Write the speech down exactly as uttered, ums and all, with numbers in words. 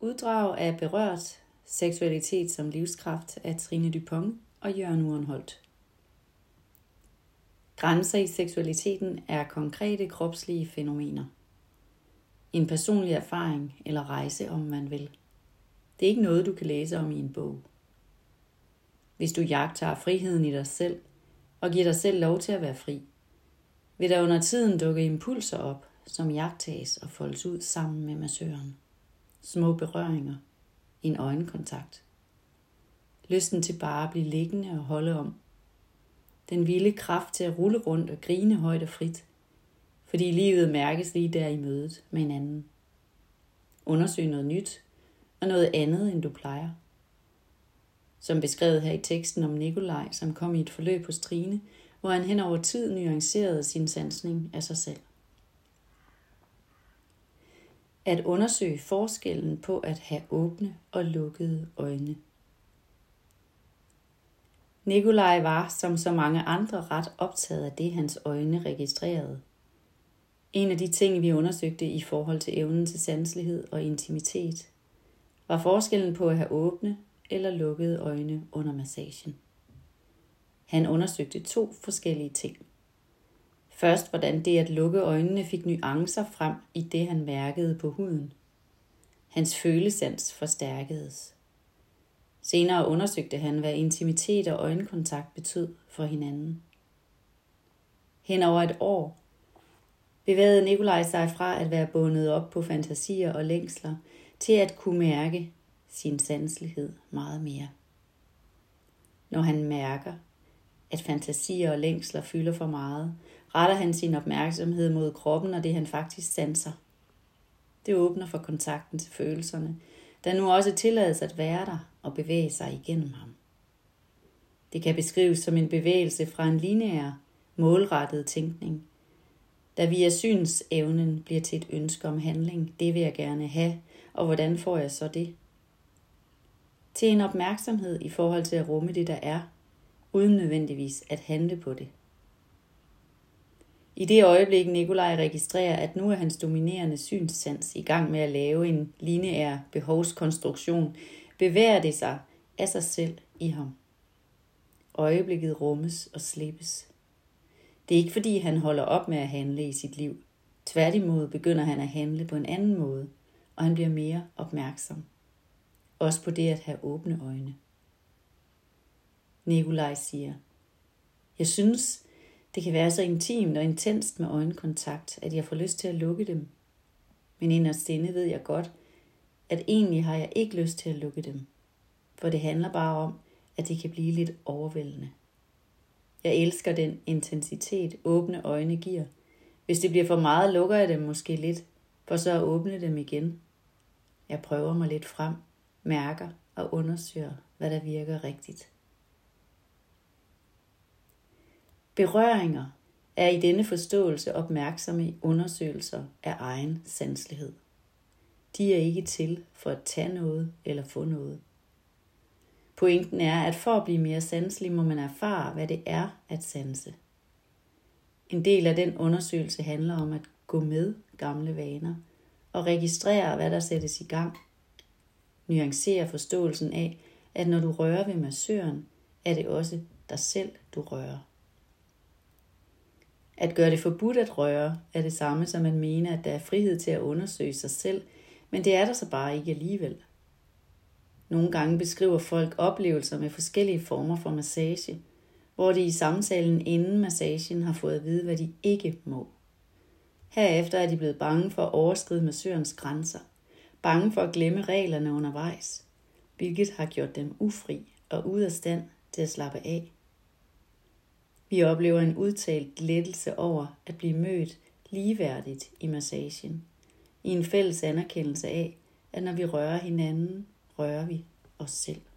Uddrag af Berørt seksualitet som livskraft af Trine Dupont og Jørgen Urenholdt. Grænser i seksualiteten er konkrete kropslige fænomener. En personlig erfaring eller rejse, om man vil. Det er ikke noget, du kan læse om i en bog. Hvis du jagter friheden i dig selv og giver dig selv lov til at være fri, vil der under tiden dukke impulser op, som jagttages og foldes ud sammen med massøren. Små berøringer, en øjenkontakt. Lysten til bare at blive liggende og holde om. Den vilde kraft til at rulle rundt og grine højt og frit, fordi livet mærkes lige der i mødet med hinanden. Undersøg noget nyt og noget andet, end du plejer. Som beskrevet her i teksten om Nikolaj, som kom i et forløb hos Trine, hvor han hen over tid nuancerede sin sansning af sig selv. At undersøge forskellen på at have åbne og lukkede øjne. Nikolaj var, som så mange andre, ret optaget af det, hans øjne registrerede. En af de ting, vi undersøgte i forhold til evnen til sanselighed og intimitet, var forskellen på at have åbne eller lukkede øjne under massagen. Han undersøgte to forskellige ting. Først, hvordan det at lukke øjnene fik nuancer frem i det, han mærkede på huden. Hans følesans forstærkedes. Senere undersøgte han, hvad intimitet og øjenkontakt betød for hinanden. Hen over et år bevægede Nikolaj sig fra at være bundet op på fantasier og længsler til at kunne mærke sin sanselighed meget mere. Når han mærker, at fantasier og længsler fylder for meget, retter han sin opmærksomhed mod kroppen og det, han faktisk sanser. Det åbner for kontakten til følelserne, der nu også tillades at være der og bevæge sig igennem ham. Det kan beskrives som en bevægelse fra en lineær, målrettet tænkning, der via synsevnen bliver til et ønske om handling. Det vil jeg gerne have, og hvordan får jeg så det? Til en opmærksomhed i forhold til at rumme det, der er, uden nødvendigvis at handle på det. I det øjeblik Nikolaj registrerer, at nu er hans dominerende synssans i gang med at lave en lineær behovskonstruktion, bevæger det sig af sig selv i ham. Øjeblikket rummes og slippes. Det er ikke fordi han holder op med at handle i sit liv. Tværtimod begynder han at handle på en anden måde, og han bliver mere opmærksom. Også på det at have åbne øjne. Nikolaj siger, jeg synes, det kan være så intimt og intenst med øjenkontakt, at jeg får lyst til at lukke dem. Men inderst inde ved jeg godt, at egentlig har jeg ikke lyst til at lukke dem. For det handler bare om, at det kan blive lidt overvældende. Jeg elsker den intensitet, åbne øjne giver. Hvis det bliver for meget, lukker jeg dem måske lidt, for så at åbne dem igen. Jeg prøver mig lidt frem, mærker og undersøger, hvad der virker rigtigt. Berøringer er i denne forståelse opmærksomme undersøgelser af egen sanselighed. De er ikke til for at tage noget eller få noget. Pointen er, at for at blive mere sanselig, må man erfare, hvad det er at sanse. En del af den undersøgelse handler om at gå med gamle vaner og registrere, hvad der sættes i gang. Nuancere forståelsen af, at når du rører ved massøren, er det også dig selv, du rører. At gøre det forbudt at røre er det samme som at mene, at der er frihed til at undersøge sig selv, men det er der så bare ikke alligevel. Nogle gange beskriver folk oplevelser med forskellige former for massage, hvor de i samtalen inden massagen har fået at vide, hvad de ikke må. Herefter er de blevet bange for at overskride massørens grænser, bange for at glemme reglerne undervejs, hvilket har gjort dem ufri og ude af stand til at slappe af. Vi oplever en udtalt lettelse over at blive mødt ligeværdigt i massagen, i en fælles anerkendelse af, at når vi rører hinanden, rører vi os selv.